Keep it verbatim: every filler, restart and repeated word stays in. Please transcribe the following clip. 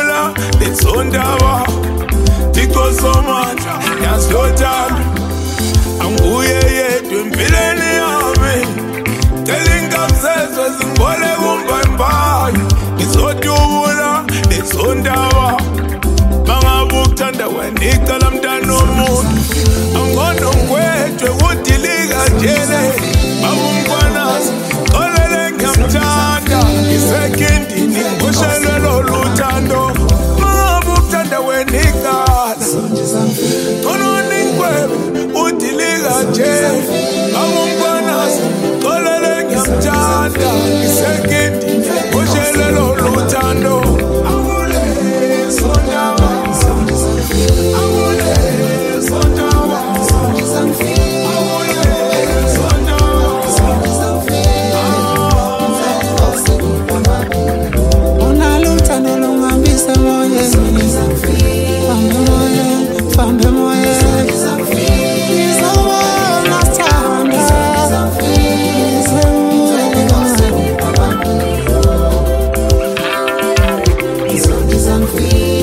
ujubula letsondaba tikosomandla yasilotana anguye yedwa empilweni yami telingamsezwe zingibole kumbambayo ngizodubula letsondaba bangabukuthanda wena icala mntana womuntu angonongwetshwe kudilika njele babumkwanasi xolele ngiyamthanda ngisekindini ngiboshelwe loluthando bangabukuthanda wena icala kononingwebe udilika njele babumkwanasi xolele ngiyamthanda ngisekindini ngiboshelwe loluthando Free.